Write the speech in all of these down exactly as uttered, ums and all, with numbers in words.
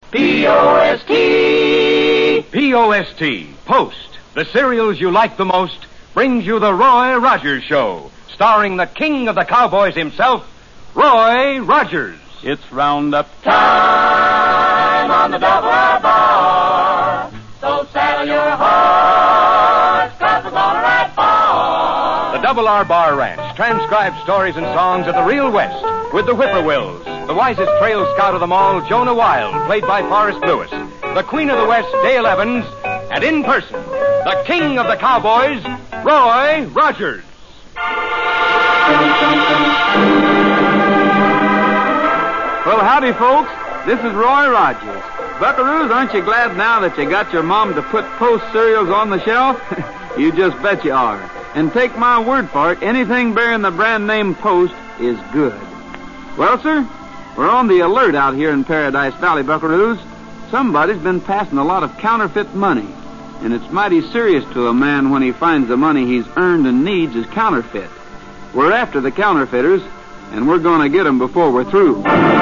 P O S T. P O S T, Post, the cereals you like the most, brings you the Roy Rogers Show, starring the king of the cowboys himself, Roy Rogers. It's roundup Time on the double R bar. So saddle your horse, 'cause we're gonna ride far. The Double R Bar Ranch transcribes stories and songs of the real West with the Whippoorwills, the wisest trail scout of them all, Jonah Wild, played by Forrest Lewis, the Queen of the West, Dale Evans, and in person, the king of the cowboys, Roy Rogers. Well, howdy, folks. This is Roy Rogers. Buckaroos, aren't you glad now that you got your mom to put Post cereals on the shelf? You just bet you are. And take my word for it, anything bearing the brand name Post is good. Well, sir, we're on the alert out here in Paradise Valley, Buckaroos. Somebody's been passing a lot of counterfeit money. And it's mighty serious to a man when he finds the money he's earned and needs is counterfeit. We're after the counterfeiters, and we're going to get them before we're through.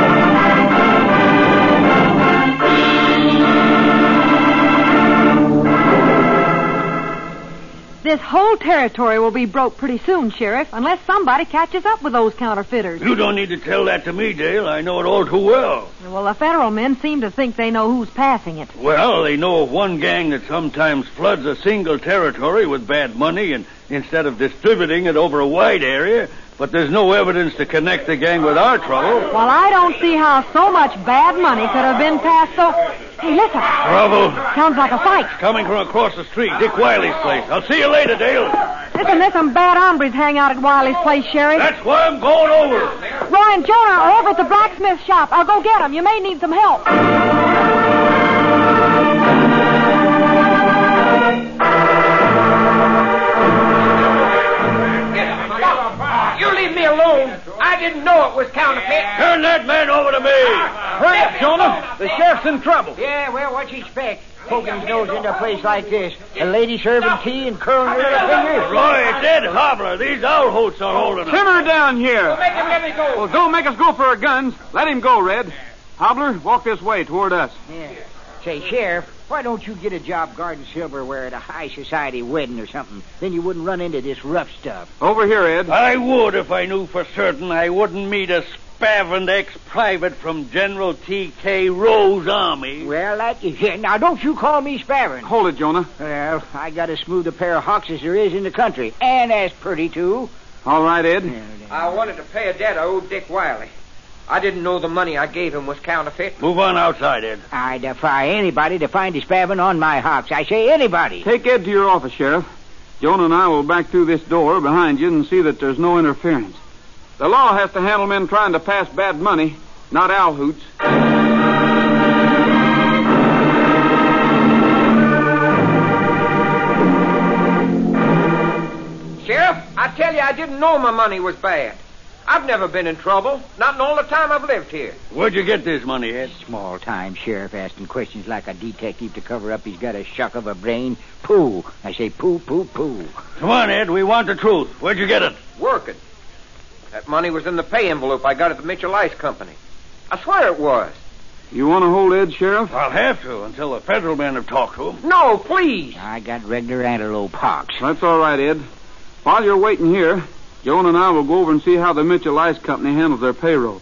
This whole territory will be broke pretty soon, Sheriff, unless somebody catches up with those counterfeiters. You don't need to tell that to me, Dale. I know it all too well. Well, the federal men seem to think they know who's passing it. Well, they know of one gang that sometimes floods a single territory with bad money and instead of distributing it over a wide area, but there's no evidence to connect the gang with our trouble. Well, I don't see how so much bad money could have been passed so... Hey, listen. Trouble. Sounds like a fight. Coming from across the street, Dick Wiley's place. I'll see you later, Dale. Listen, there's some bad hombres hang out at Wiley's place, Sheriff. That's why I'm going over. Roy and Jonah are over at the blacksmith shop. I'll go get them. You may need some help. You leave me alone. I didn't know it was counterfeit. Turn that man over to me. Hurry up, Jonah. The sheriff's in trouble. Yeah, well, what you expect? Poking his nose into a place like this. A lady serving tea and curling her little fingers. Roy, it's Ed Hobbler. These owl hoots are holding us. Simmer down here. Well, make him let me go. Well, don't make us go for our guns. Let him go, Red. Hobbler, walk this way toward us. Yeah. Say, Sheriff, why don't you get a job guarding silverware at a high society wedding or something? Then you wouldn't run into this rough stuff. Over here, Ed. I would if I knew for certain I wouldn't meet a spavined ex-private from General T K Rowe's army. Well, that is it. Now, don't you call me spavined. Hold it, Jonah. Well, I got as smooth a pair of hocks as there is in the country. And as pretty, too. All right, Ed. I wanted to pay a debt I owed Dick Wiley. I didn't know the money I gave him was counterfeit. Move on outside, Ed. I defy anybody to find a spavin on my hocks. I say anybody. Take Ed to your office, Sheriff. Jonah and I will back through this door behind you and see that there's no interference. The law has to handle men trying to pass bad money, not owl hoots. Sheriff, I tell you, I didn't know my money was bad. I've never been in trouble, not in all the time I've lived here. Where'd you get this money, Ed? Small time sheriff asking questions like a detective to cover up he's got a shock of a brain. Pooh. I say pooh, pooh, pooh. Come on, Ed. We want the truth. Where'd you get it? Working. That money was in the pay envelope I got at the Mitchell Ice Company. I swear it was. You want to hold Ed, Sheriff? I'll have to until the federal men have talked to him. No, please. I got regular antelope hocks. That's all right, Ed. While you're waiting here, Jonah and I will go over and see how the Mitchell Ice Company handles their payroll.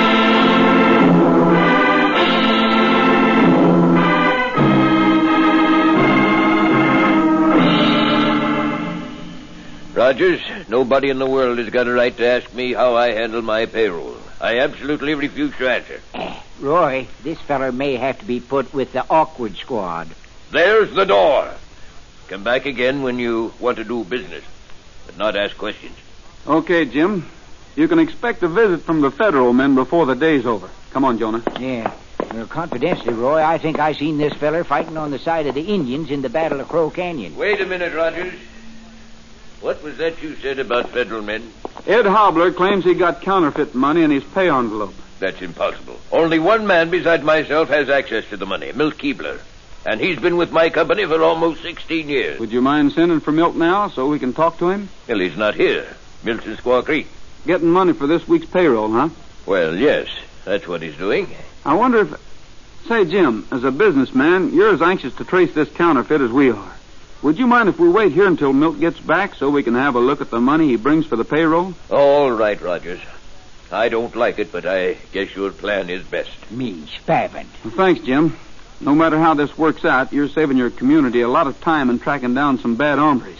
Rogers, nobody in the world has got a right to ask me how I handle my payroll. I absolutely refuse to answer. Roy, this feller may have to be put with the awkward squad. There's the door. Come back again when you want to do business, but not ask questions. Okay, Jim. You can expect a visit from the federal men before the day's over. Come on, Jonah. Yeah. Well, confidentially, Roy, I think I seen this feller fighting on the side of the Indians in the Battle of Crow Canyon. Wait a minute, Rogers. What was that you said about federal men? Ed Hobbler claims he got counterfeit money in his pay envelope. That's impossible. Only one man besides myself has access to the money, Milt Keebler. And he's been with my company for almost sixteen years. Would you mind sending for Milt now so we can talk to him? Well, he's not here. Milt's in Squaw Creek. Getting money for this week's payroll, huh? Well, yes. That's what he's doing. I wonder if... Say, Jim, as a businessman, you're as anxious to trace this counterfeit as we are. Would you mind if we wait here until Milt gets back so we can have a look at the money he brings for the payroll? All right, Rogers. I don't like it, but I guess your plan is best. Me, spavin. Well, thanks, Jim. No matter how this works out, you're saving your community a lot of time in tracking down some bad hombres.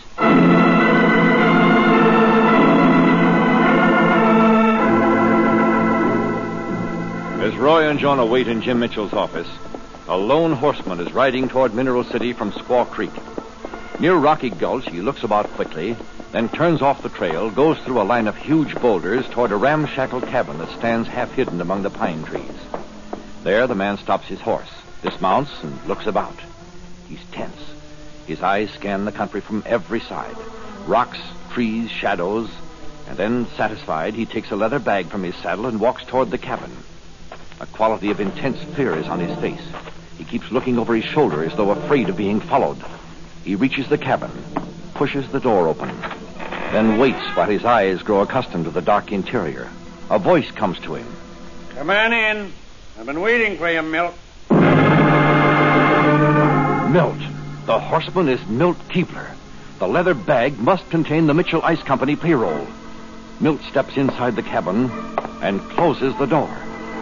As Roy and Jonah wait in Jim Mitchell's office, a lone horseman is riding toward Mineral City from Squaw Creek. Near Rocky Gulch, he looks about quickly, then turns off the trail, goes through a line of huge boulders toward a ramshackle cabin that stands half hidden among the pine trees. There, the man stops his horse, dismounts, and looks about. He's tense. His eyes scan the country from every side. Rocks, trees, shadows. And then, satisfied, he takes a leather bag from his saddle and walks toward the cabin. A quality of intense fear is on his face. He keeps looking over his shoulder as though afraid of being followed. He reaches the cabin, pushes the door open, then waits while his eyes grow accustomed to the dark interior. A voice comes to him. Come on in. I've been waiting for you, Milt. Milt. The horseman is Milt Keebler. The leather bag must contain the Mitchell Ice Company payroll. Milt steps inside the cabin and closes the door.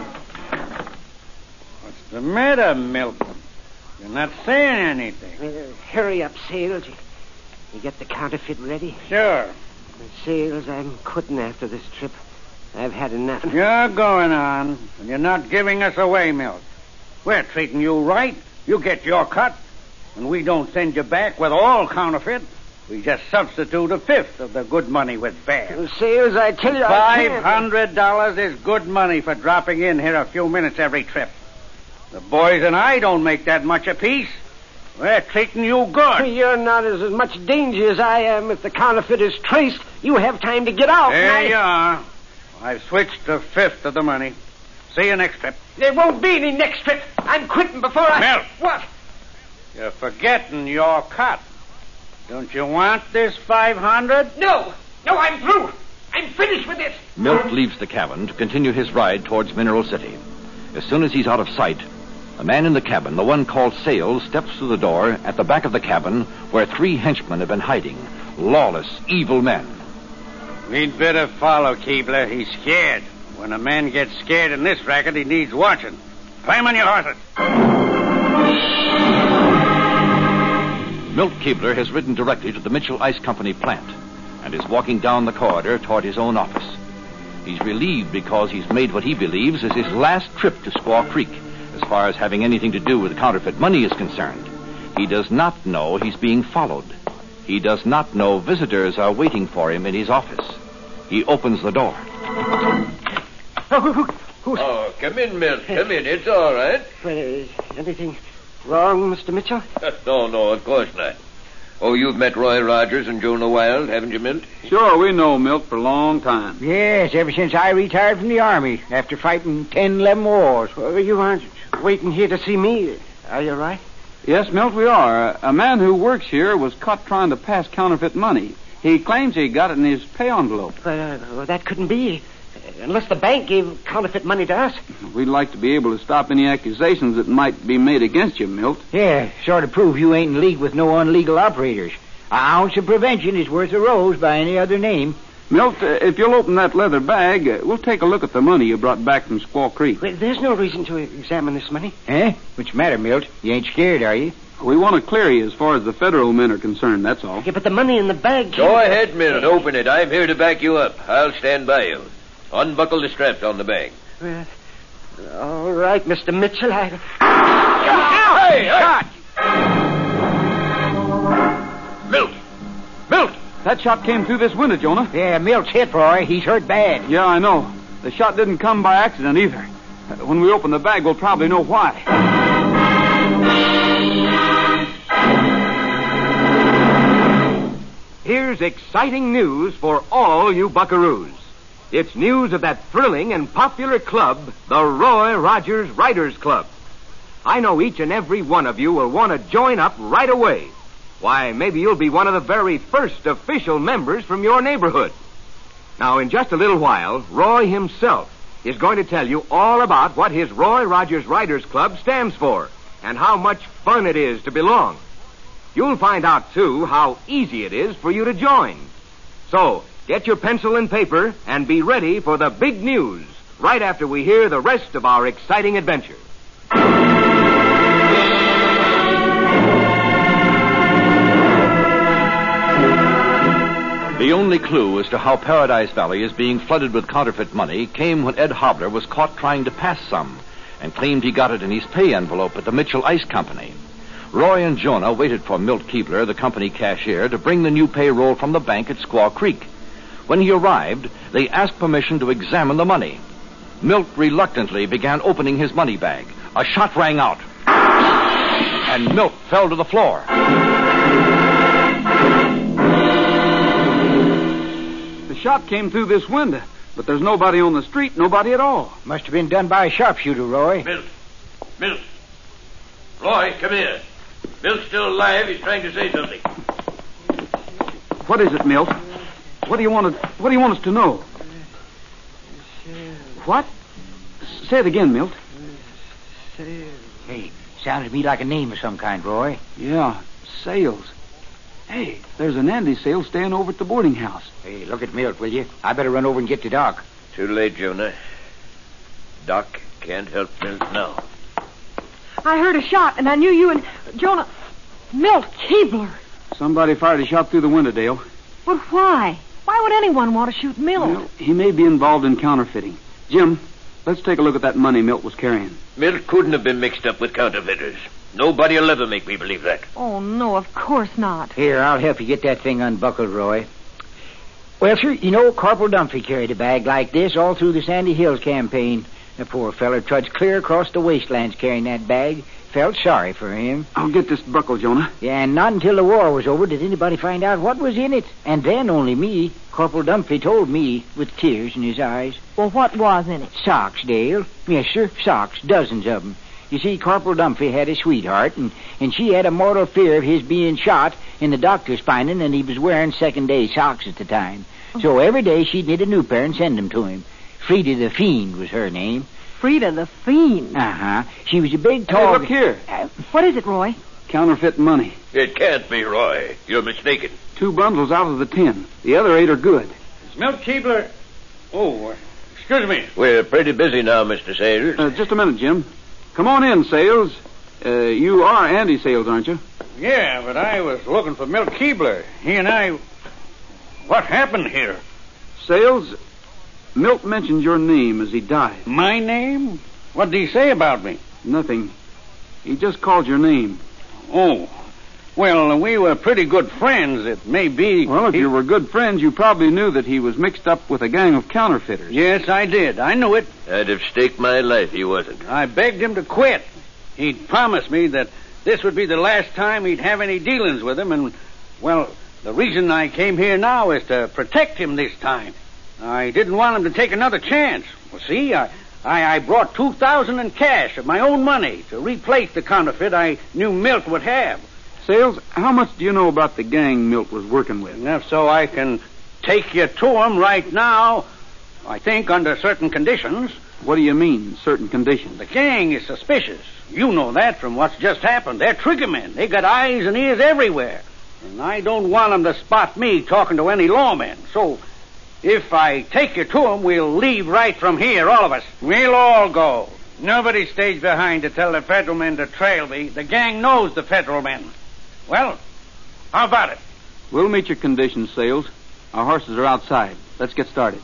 What's the matter, Milt? You're not saying anything. Uh, hurry up, Sales. You, you get the counterfeit ready? Sure. Sales, I'm quitting after this trip. I've had enough. You're going on, and you're not giving us away, Milt. We're treating you right. You get your cut, and we don't send you back with all counterfeit. We just substitute a fifth of the good money with bad. Well, Sales, I tell you, I Five hundred dollars is good money for dropping in here a few minutes every trip. The boys and I don't make that much apiece. We're treating you good. You're not as much danger as I am. If the counterfeit is traced, you have time to get out. There I... you are. I've switched a fifth of the money. See you next trip. There won't be any next trip. I'm quitting before I... Milt. What? You're forgetting your cut. Don't you want this five hundred? No. No, I'm through. I'm finished with this. Milt leaves the cabin to continue his ride towards Mineral City. As soon as he's out of sight, a man in the cabin, the one called Sales, steps through the door at the back of the cabin where three henchmen have been hiding. Lawless, evil men. We'd better follow Keebler. He's scared. When a man gets scared in this racket, he needs watching. Climb on your horses. Milt Keebler has ridden directly to the Mitchell Ice Company plant and is walking down the corridor toward his own office. He's relieved because he's made what he believes is his last trip to Squaw Creek, as far as having anything to do with counterfeit money is concerned. He does not know he's being followed. He does not know visitors are waiting for him in his office. He opens the door. Oh, come in, Milt. Come in. It's all right. Well, is anything wrong, Mister Mitchell? no, no, of course not. Oh, you've met Roy Rogers and Jonah Wild, haven't you, Milt? Sure, we know Milt for a long time. Yes, ever since I retired from the Army after fighting ten, eleven wars. Well, you aren't waiting here to see me, are you, right? Yes, Milt, we are. A man who works here was caught trying to pass counterfeit money. He claims he got it in his pay envelope. But uh, well, that couldn't be. Unless the bank gave counterfeit money to us. We'd like to be able to stop any accusations that might be made against you, Milt. Yeah, sort of prove you ain't in league with no unlegal operators. An ounce of prevention is worth a rose by any other name. Milt, uh, if you'll open that leather bag, uh, we'll take a look at the money you brought back from Squaw Creek. Well, there's no reason to examine this money. Eh? What's the matter, Milt? You ain't scared, are you? We want to clear you as far as the federal men are concerned, that's all. Yeah, but the money in the bag... Go ahead, Milt. Open it. I'm here to back you up. I'll stand by you. Unbuckle the straps on the bag. Well, all right, Mister Mitchell. I... Hey, shot! Milt! Milt! That shot came through this window, Jonah. Yeah, Milt's hit, Roy. He's hurt bad. Yeah, I know. The shot didn't come by accident either. When we open the bag, we'll probably know why. Here's exciting news for all you buckaroos. It's news of that thrilling and popular club, the Roy Rogers Riders Club. I know each and every one of you will want to join up right away. Why, maybe you'll be one of the very first official members from your neighborhood. Now, in just a little while, Roy himself, is going to tell you all about what his Roy Rogers Riders Club stands for and how much fun it is to belong. You'll find out, too, how easy it is for you to join. So, get your pencil and paper and be ready for the big news right after we hear the rest of our exciting adventure. The only clue as to how Paradise Valley is being flooded with counterfeit money came when Ed Hobler was caught trying to pass some and claimed he got it in his pay envelope at the Mitchell Ice Company. Roy and Jonah waited for Milt Keebler, the company cashier, to bring the new payroll from the bank at Squaw Creek. When he arrived, they asked permission to examine the money. Milt reluctantly began opening his money bag. A shot rang out, and Milt fell to the floor. The shot came through this window, but there's nobody on the street, nobody at all. Must have been done by a sharpshooter, Roy. Milt. Milt. Roy, come here. Milt's still alive. He's trying to say something. What is it, Milt? What do you want to, what do you want us to know? What? S- say it again, Milt. Hey, sounded to me like a name of some kind, Roy. Yeah, Sales. Hey, there's an Andy Sales staying over at the boarding house. Hey, look at Milt, will you? I better run over and get to Doc. Too late, Jonah. Doc can't help Milt now. I heard a shot, and I knew you and Jonah... Milt Keebler. Somebody fired a shot through the window, Dale. But why? Why would anyone want to shoot Milt? Well, he may be involved in counterfeiting. Jim, let's take a look at that money Milt was carrying. Milt couldn't have been mixed up with counterfeiters. Nobody will ever make me believe that. Oh, no, of course not. Here, I'll help you get that thing unbuckled, Roy. Well, sir, you know, Corporal Dunphy carried a bag like this all through the Sandy Hills campaign. The poor feller trudged clear across the wastelands carrying that bag. Felt sorry for him. I'll get this buckle, Jonah. Yeah, and not until the war was over did anybody find out what was in it. And then only me. Corporal Dunphy told me with tears in his eyes. Well, what was in it? Socks, Dale. Yes, sir, socks. Dozens of them. You see, Corporal Dunphy had a sweetheart, and, and she had a mortal fear of his being shot in the doctor's finding, and he was wearing second-day socks at the time. So every day she'd knit a new pair and send them to him. Frida the Fiend was her name. Frida the Fiend? Uh-huh. She was a big, tall... Hey, look here. Uh, what is it, Roy? Counterfeit money. It can't be, Roy. You're mistaken. Two bundles out of the ten. The other eight are good. Is Milt Keebler... Oh, excuse me. We're pretty busy now, Mister Sales. Uh, just a minute, Jim. Come on in, Sales. Uh, you are Andy Sales, aren't you? Yeah, but I was looking for Milt Keebler. He and I... What happened here? Sales, Milt mentioned your name as he died. My name? What did he say about me? Nothing. He just called your name. Oh. Well, we were pretty good friends. It may be... Well, if he... you were good friends, you probably knew that he was mixed up with a gang of counterfeiters. Yes, I did. I knew it. I'd have staked my life he wasn't. I begged him to quit. He'd promised me that this would be the last time he'd have any dealings with him, and, well, the reason I came here now is to protect him this time. I didn't want him to take another chance. Well, see, I... I, I brought two thousand in cash of my own money to replace the counterfeit I knew Milt would have. Sales, how much do you know about the gang Milt was working with? Enough so I can take you to him right now, I think under certain conditions. What do you mean, certain conditions? The gang is suspicious. You know that from what's just happened. They're trigger men. They got eyes and ears everywhere. And I don't want them to spot me talking to any lawmen. So... if I take you to him, we'll leave right from here, all of us. We'll all go. Nobody stays behind to tell the federal men to trail me. The gang knows the federal men. Well, how about it? We'll meet your conditions, Sales. Our horses are outside. Let's get started.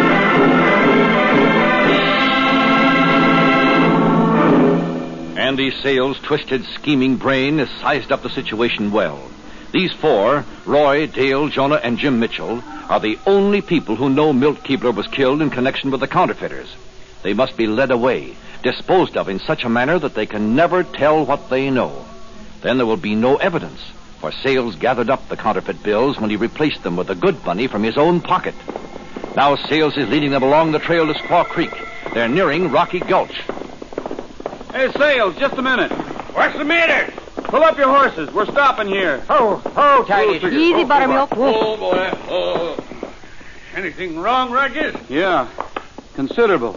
Andy Sales' twisted, scheming brain sized up the situation well. These four, Roy, Dale, Jonah, and Jim Mitchell, are the only people who know Milt Keebler was killed in connection with the counterfeiters. They must be led away, disposed of in such a manner that they can never tell what they know. Then there will be no evidence, for Sales gathered up the counterfeit bills when he replaced them with the good money from his own pocket. Now Sales is leading them along the trail to Squaw Creek. They're nearing Rocky Gulch. Hey, Sales, just a minute. What's the matter? Pull up your horses. We're stopping here. Oh, oh, Titus. Easy, Buttermilk. Oh, boy. Oh. Anything wrong, Rogers? Yeah, considerable. You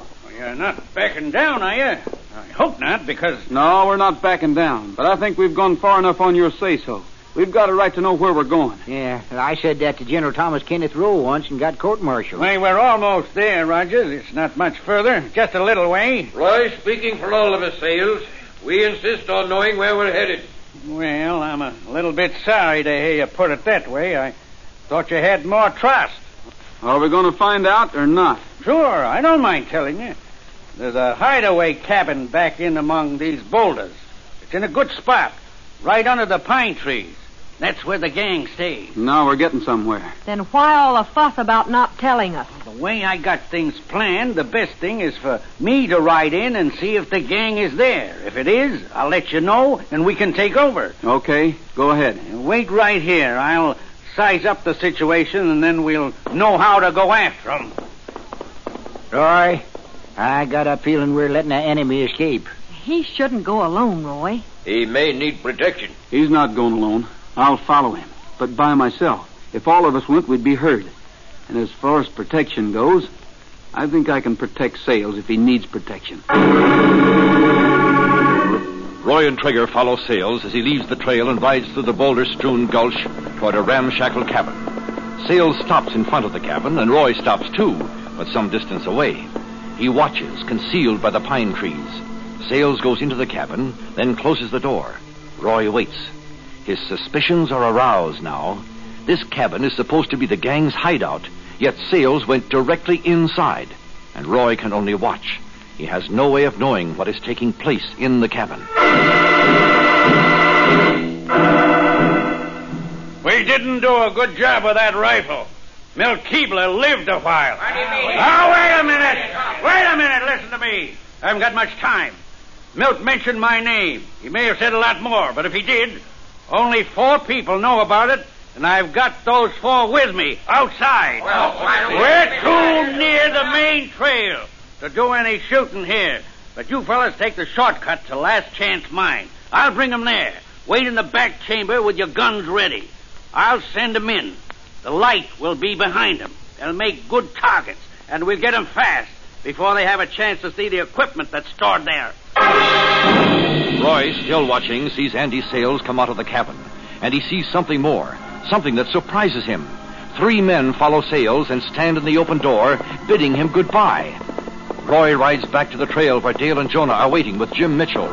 You're not backing down, are you? I hope not, because... No, we're not backing down. But I think we've gone far enough on your say-so. We've got a right to know where we're going. Yeah, I said that to General Thomas Kenneth Rowe once and got court-martialed. Why, we're almost there, Rogers. It's not much further. Just a little way. Roy, speaking for all of us, Sales, we insist on knowing where we're headed. Well, I'm a little bit sorry to hear you put it that way. I thought you had more trust. Are we going to find out or not? Sure, I don't mind telling you. There's a hideaway cabin back in among these boulders. It's in a good spot, right under the pine trees. That's where the gang stays. Now we're getting somewhere. Then why all the fuss about not telling us? The way I got things planned, the best thing is for me to ride in and see if the gang is there. If it is, I'll let you know, and we can take over. Okay, go ahead. Wait right here. I'll size up the situation, and then we'll know how to go after them. Roy, I got a feeling we're letting an enemy escape. He shouldn't go alone, Roy. He may need protection. He's not going alone. I'll follow him, but by myself. If all of us went, we'd be heard. And as far as protection goes, I think I can protect Sales if he needs protection. Roy and Trigger follow Sales as he leaves the trail and rides through the boulder-strewn gulch toward a ramshackle cabin. Sales stops in front of the cabin, and Roy stops too, but some distance away. He watches, concealed by the pine trees. Sales goes into the cabin, then closes the door. Roy waits. His suspicions are aroused now. This cabin is supposed to be the gang's hideout, yet Sales went directly inside, and Roy can only watch. He has no way of knowing what is taking place in the cabin. We didn't do a good job with that rifle. Milt Keebler lived a while. What do you mean? Oh, wait a minute. Wait a minute. Listen to me. I haven't got much time. Milt mentioned my name. He may have said a lot more, but if he did, only four people know about it, and I've got those four with me outside. Well, why don't we- We're too near the main trail to do any shooting here. But you fellas take the shortcut to Last Chance Mine. I'll bring them there. Wait in the back chamber with your guns ready. I'll send them in. The light will be behind them. They'll make good targets, and we'll get them fast before they have a chance to see the equipment that's stored there. Roy, still watching, sees Andy Sales come out of the cabin, and he sees something more, something that surprises him. Three men follow Sales and stand in the open door, bidding him goodbye. Roy rides back to the trail where Dale and Jonah are waiting with Jim Mitchell.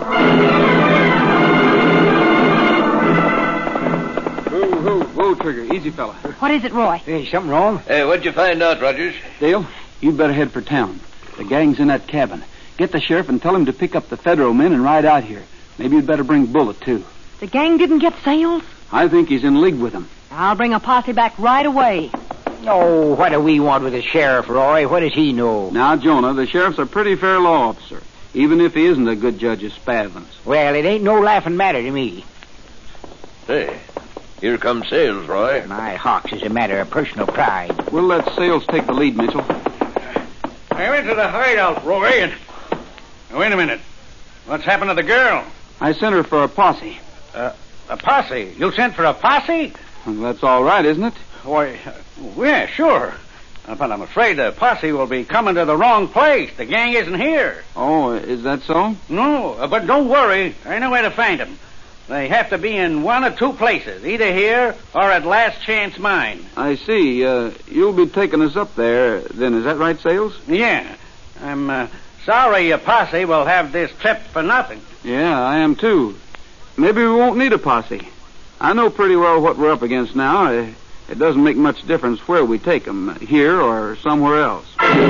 Whoa, whoa, whoa, Trigger. Easy, fella. What is it, Roy? Hey, something wrong? Hey, what'd you find out, Rogers? Dale, you'd better head for town. The gang's in that cabin. Get the sheriff and tell him to pick up the federal men and ride out here. Maybe you'd better bring Bullet, too. The gang didn't get Sales? I think he's in league with them. I'll bring a posse back right away. Oh, what do we want with the sheriff, Roy? What does he know? Now, Jonah, the sheriff's a pretty fair law officer, even if he isn't a good judge of spavins. Well, it ain't no laughing matter to me. Hey, here comes Sales, Roy. My hawks is a matter of personal pride. We'll let Sales take the lead, Mitchell. I went to the hideout, Roy, and... Wait a minute. What's happened to the girl? I sent her for a posse. Uh, a posse? You sent for a posse? Well, that's all right, isn't it? Why, uh, yeah, sure. Uh, but I'm afraid the posse will be coming to the wrong place. The gang isn't here. Oh, is that so? No, uh, but don't worry. I know where to find them. They have to be in one of two places, either here or at Last Chance Mine. I see. Uh, you'll be taking us up there, then. Is that right, Sales? Yeah. I'm uh, sorry your posse will have this trip for nothing. Yeah, I am, too. Maybe we won't need a posse. I know pretty well what we're up against now. It, it doesn't make much difference where we take them, here or somewhere else.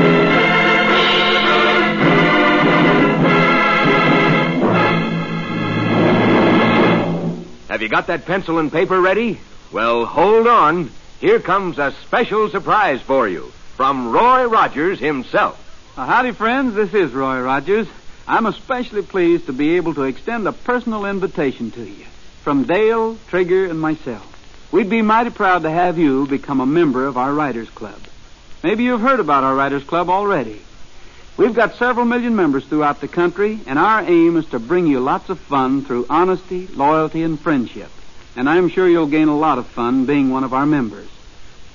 Have you got that pencil and paper ready? Well, hold on. Here comes a special surprise for you from Roy Rogers himself. Uh, howdy, friends. This is Roy Rogers. I'm especially pleased to be able to extend a personal invitation to you from Dale, Trigger, and myself. We'd be mighty proud to have you become a member of our Writers Club. Maybe you've heard about our Writers Club already. We've got several million members throughout the country, and our aim is to bring you lots of fun through honesty, loyalty, and friendship. And I'm sure you'll gain a lot of fun being one of our members.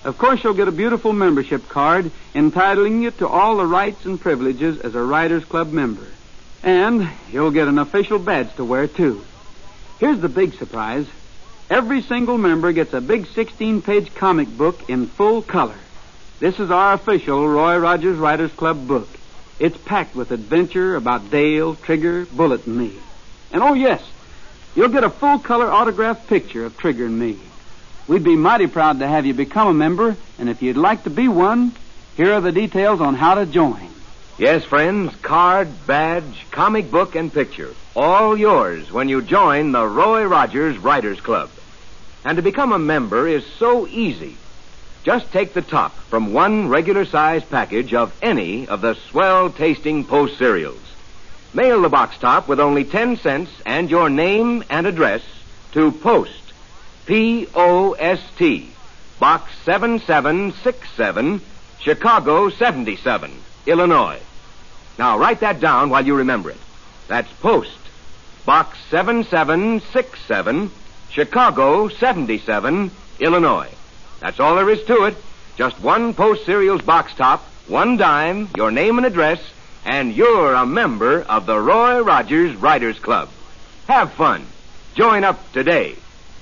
Of course, you'll get a beautiful membership card entitling you to all the rights and privileges as a Riders Club member. And you'll get an official badge to wear, too. Here's the big surprise. Every single member gets a big sixteen-page comic book in full color. This is our official Roy Rogers Riders Club book. It's packed with adventure about Dale, Trigger, Bullet, and me. And oh, yes, you'll get a full-color autographed picture of Trigger and me. We'd be mighty proud to have you become a member, and if you'd like to be one, here are the details on how to join. Yes, friends, card, badge, comic book, and picture. All yours when you join the Roy Rogers Riders Club. And to become a member is so easy. Just take the top from one regular-sized package of any of the swell-tasting Post cereals. Mail the box top with only ten cents and your name and address to Post, P O S T, Box seven seven six seven, Chicago seventy-seven, Illinois. Now, write that down while you remember it. That's Post, Box seven seven six seven, Chicago seventy-seven, Illinois. That's all there is to it. Just one Post cereals box top, one dime, your name and address, and you're a member of the Roy Rogers Riders Club. Have fun. Join up today.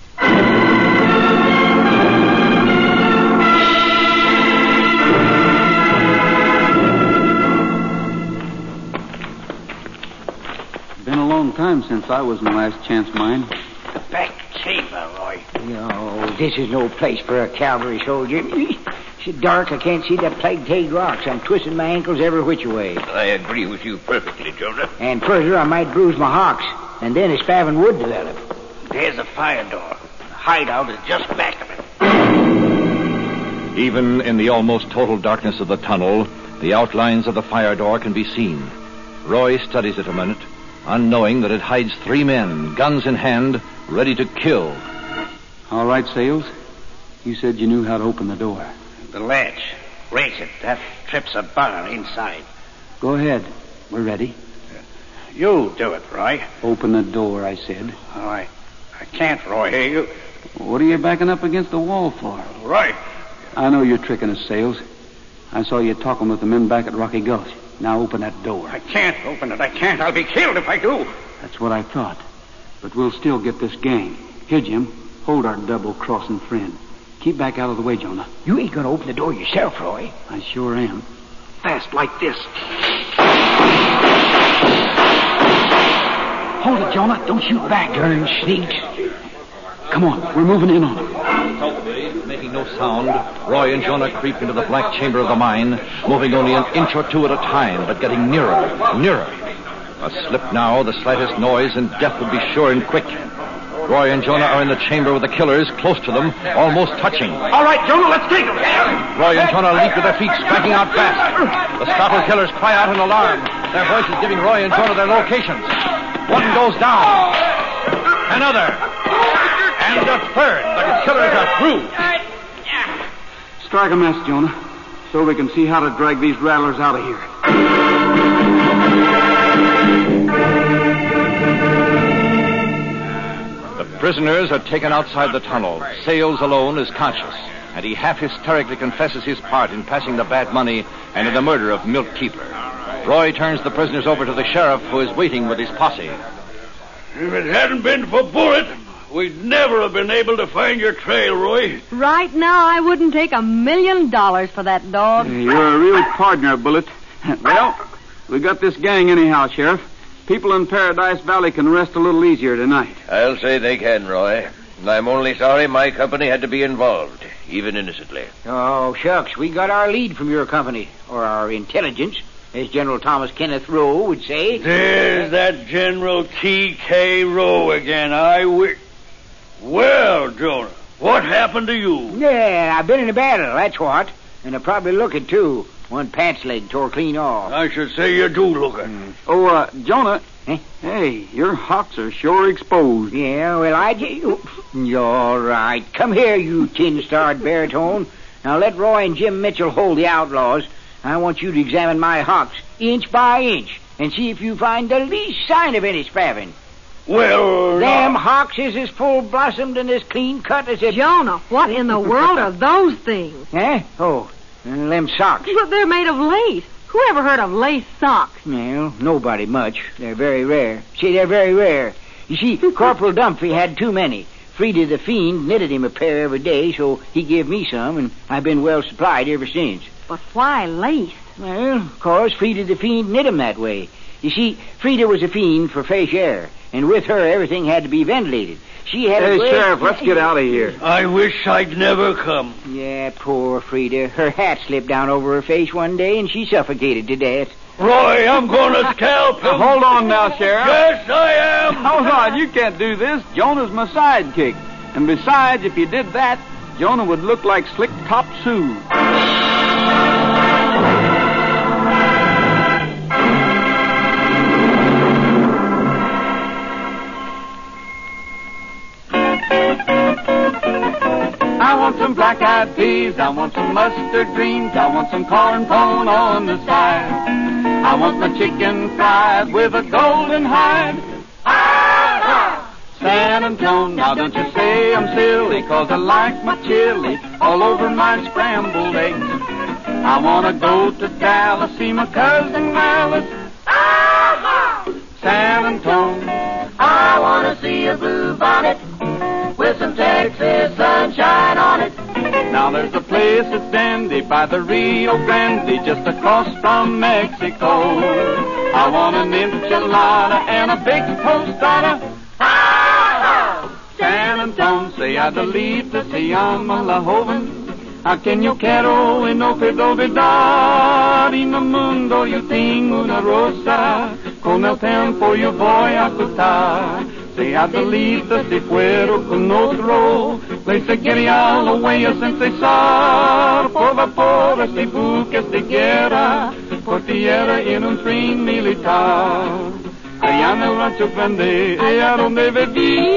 Been a long time since I was in the last chance mine. Back chamber, Roy. No, this is no place for a cavalry soldier. It's dark. I can't see that plague-tailed rocks. I'm twisting my ankles every which way. I agree with you perfectly, Jonah. And further, I might bruise my hocks, and then a spavin would develop. There's a fire door. The hideout is just back of it. Even in the almost total darkness of the tunnel, the outlines of the fire door can be seen. Roy studies it a minute, unknowing that it hides three men, guns in hand, ready to kill. All right, Sales. You said you knew how to open the door. The latch. Raise it. That trips a bar inside. Go ahead. We're ready. You do it, Roy. Open the door, I said. All right. I can't, Roy. Hey, you... What are you backing up against the wall for? Right. I know you're tricking us, Sales. I saw you talking with the men back at Rocky Gulch. Now open that door. I can't open it. I can't. I'll be killed if I do. That's what I thought. But we'll still get this gang. Here, Jim. Hold our double-crossing friend. Keep back out of the way, Jonah. You ain't gonna open the door yourself, Roy. I sure am. Fast like this. Hold it, Jonah. Don't shoot back. Darn sneaks. Come on. We're moving in on them. Stealthily, making no sound, Roy and Jonah creep into the black chamber of the mine, moving only an inch or two at a time, but getting nearer, nearer. A slip now, the slightest noise, and death would be sure and quick. Roy and Jonah are in the chamber with the killers, close to them, almost touching. All right, Jonah, let's take them. Roy and Jonah leap to their feet, striking out fast. The startled killers cry out in alarm, their voices giving Roy and Jonah their locations. One goes down. Another. And a third. The killers are through. Strike a match, Jonah, so we can see how to drag these rattlers out of here. The prisoners are taken outside the tunnel. Sales alone is conscious, and he half hysterically confesses his part in passing the bad money and in the murder of Milt Keebler. Roy turns the prisoners over to the sheriff, who is waiting with his posse. If it hadn't been for Bullet, we'd never have been able to find your trail, Roy. Right now, I wouldn't take a million dollars for that dog. You're a real partner, Bullet. Well, we got this gang anyhow, Sheriff. People in Paradise Valley can rest a little easier tonight. I'll say they can, Roy. And I'm only sorry my company had to be involved, even innocently. Oh, shucks. We got our lead from your company, or our intelligence, as General Thomas Kenneth Rowe would say. There's that General T K Rowe again. I wish... Well, Jonah, what happened to you? Yeah, I've been in a battle, that's what. And I probably look it, too. One pants leg tore clean off. I should say you do look it. Mm. Oh, uh, Jonah. Eh? Hey, your hocks are sure exposed. Yeah, well, I... You're all right. Come here, you tin-starred baritone. Now let Roy and Jim Mitchell hold the outlaws. I want you to examine my hocks, inch by inch, and see if you find the least sign of any spavin. Well, Them hocks is as full-blossomed and as clean-cut as if... Jonah, what in the world are those things? Eh? Oh, uh, them socks. But they're made of lace. Who ever heard of lace socks? Well, nobody much. They're very rare. See, they're very rare. You see, Corporal Dumphy had too many. Frida the Fiend knitted him a pair every day, so he gave me some, and I've been well supplied ever since. But why lace? Well, of course, Frida the Fiend knit him that way. You see, Frida was a fiend for fresh air, and with her, everything had to be ventilated. She had Hey, a... Sheriff, let's get out of here. I wish I'd never come. Yeah, poor Frida. Her hat slipped down over her face one day, and she suffocated to death. Roy, I'm going to scalp him. Now, hold on now, Sheriff. Yes, I am. Hold on, you can't do this. Jonah's my sidekick. And besides, if you did that, Jonah would look like Slick Top Sue. I want some black-eyed peas, I want some mustard greens, I want some corn pone on the side. I want my chicken fried with a golden hide. Ah! San Antone, now don't you say I'm silly, 'cause I like my chili all over my scrambled eggs. I want to go to Dallas, see my cousin Alice. Ah! San Antone. I want to see a blue bonnet with some Texas sunshine on it. Now there's a place that's dandy by the Rio Grande, just across from Mexico. I want an enchilada and a big tostada. Ah! San Antone, say Adelita, se llama la joven. A quien yo quiero y no puedo olvidar. En el mundo yo tengo una rosa, con el tiempo yo voy a cortar. Say Adelita, si fuero con otro, le seguiría la huella sin cesar. Por vapores y buques de guerra, por tierra en un tren militar. Allá en el rancho grande, allá donde viví.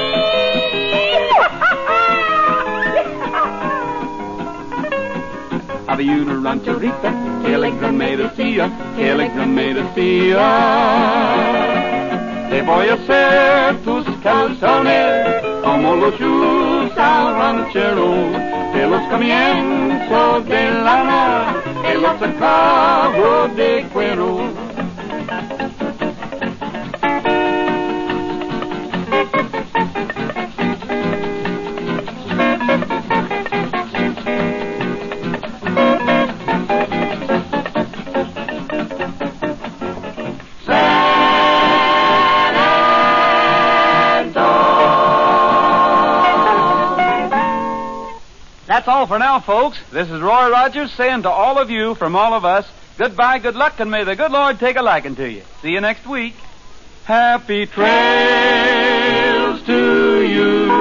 Había una rancherita que le me decía, que le me decía. Te voy a hacer tus calzones como los usa el ranchero, de los comienzos de lana y los acabos de cuero. That's all for now, folks. This is Roy Rogers saying to all of you, from all of us, goodbye, good luck, and may the good Lord take a liking to you. See you next week. Happy trails to you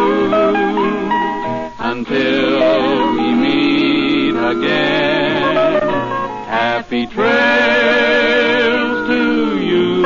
until we meet again. Happy trails to you.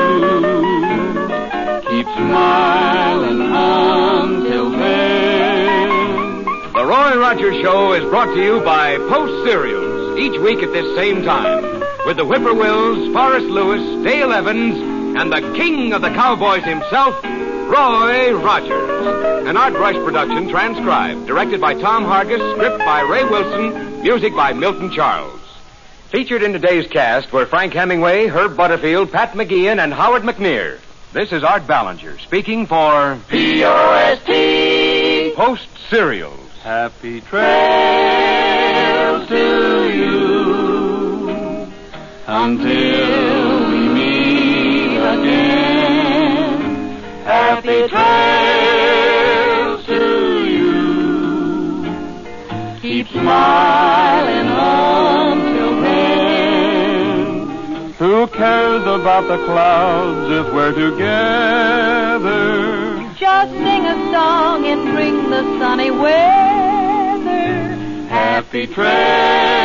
Keep smiling until then. The Roy Rogers Show is brought to you by Post Cereals, each week at this same time, with the Whippoorwills, Forrest Lewis, Dale Evans, and the king of the cowboys himself, Roy Rogers. An Art Brush production transcribed, directed by Tom Hargis, script by Ray Wilson, music by Milton Charles. Featured in today's cast were Frank Hemingway, Herb Butterfield, Pat McGeehan, and Howard McNear. This is Art Ballinger speaking for P O S T. Post Cereals. Happy trails to you until we meet again. Happy trails to you. Keep smiling until then. Who cares about the clouds if we're together? Just sing a song and bring the sunny weather. Happy trails